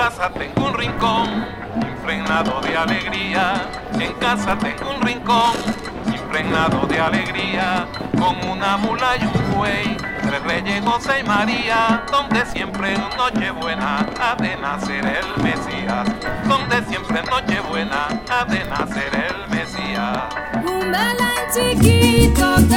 casa tengo un rincón impregnado de alegría. En casa tengo un rincón impregnado de alegría, con una mula y un buey, 3 reyes, José y María, donde siempre en Nochebuena ha de nacer el Mesías, donde siempre en Nochebuena ha de nacer el Mesías. Un Belén chiquito